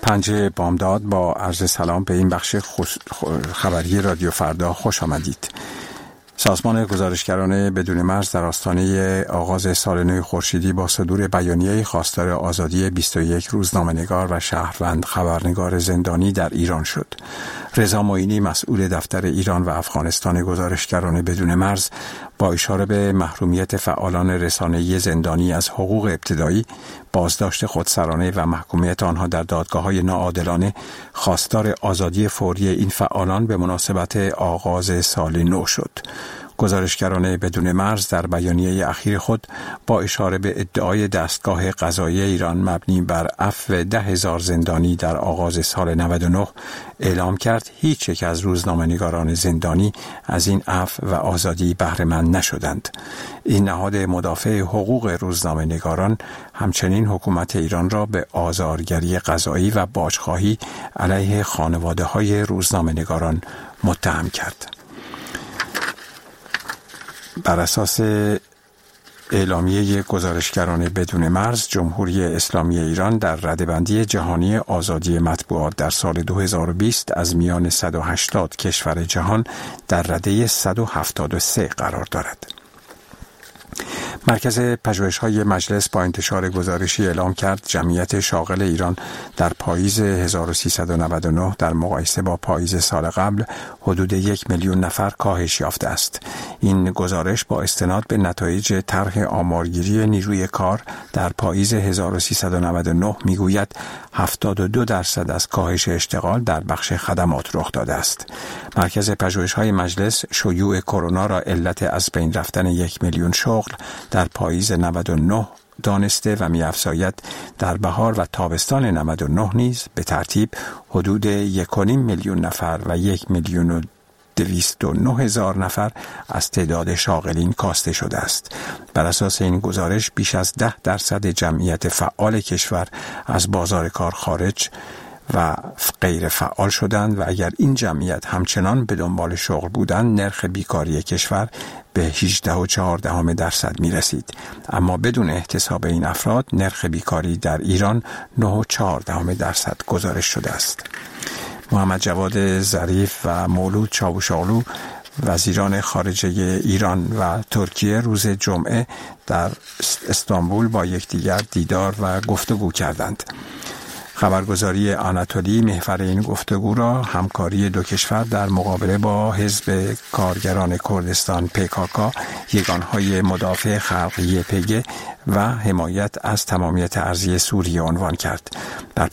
پنجه بامداد با عرض سلام به این بخش خبری رادیو فردا خوش آمدید. سازمان گزارشگران بدون مرز در آستانه آغاز سال نو خورشیدی با صدور بیانیه‌ای خواستار آزادی 21 روزنامه‌نگار و شهروند خبرنگار زندانی در ایران شد. رضا معینی مسئول دفتر ایران و افغانستان گزارشگران بدون مرز با اشاره به محرومیت فعالان رسانه‌ای زندانی از حقوق ابتدایی، بازداشت خودسرانه و محکومیت آنها در دادگاه‌های ناعادلانه خواستار آزادی فوری این فعالان به مناسبت آغاز سال نو شد. گزارشگران بدون مرز در بیانیه اخیر خود با اشاره به ادعای دستگاه قضایی ایران مبنی بر عفو 10,000 زندانی در آغاز سال 99 اعلام کرد هیچ یک از روزنامه‌نگاران زندانی از این عفو و آزادی بهره مند نشدند. این نهاد مدافع حقوق روزنامه‌نگاران همچنین حکومت ایران را به آزارگری قضایی و باجخواهی علیه خانواده‌های روزنامه‌نگاران متهم کرد. بر اساس اعلامیه گزارشگران بدون مرز، جمهوری اسلامی ایران در رده‌بندی جهانی آزادی مطبوعات در سال 2020 از میان 180 کشور جهان در رده 173 قرار دارد. مرکز پژوهش‌های مجلس با انتشار گزارشی اعلام کرد جمعیت شاغل ایران در پاییز 1399 در مقایسه با پاییز سال قبل حدود 1 میلیون نفر کاهش یافته است. این گزارش با استناد به نتایج طرح آمارگیری نیروی کار در پاییز 1399 میگوید 72% از کاهش اشتغال در بخش خدمات رخ داده است. مرکز پژوهش‌های مجلس شیوع کرونا را علت از بین رفتن 1 میلیون شغل در پاییز 99 دانسته و می‌افزاید در بهار و تابستان 99 نیز به ترتیب حدود 1.5 میلیون نفر و 1,209,000 نفر از تعداد شاغلین کاسته شده است. بر اساس این گزارش بیش از 10% جمعیت فعال کشور از بازار کار خارج و غیر فعال شدند و اگر این جمعیت همچنان به دنبال شغل بودند نرخ بیکاری کشور به 18.4% می رسید. اما بدون احتساب این افراد نرخ بیکاری در ایران 9.4% گزارش شده است. محمد جواد ظریف و مولود چاوشاغلو وزیران خارجه ایران و ترکیه روز جمعه در استانبول با یکدیگر دیدار و گفتگو کردند. خبرگزاری آناتولی محور این گفتگو را همکاری دو کشور در مقابله با حزب کارگران کردستان PKK، یگانهای مدافع خلق YPG و حمایت از تمامیت ارضی سوریه عنوان کرد. در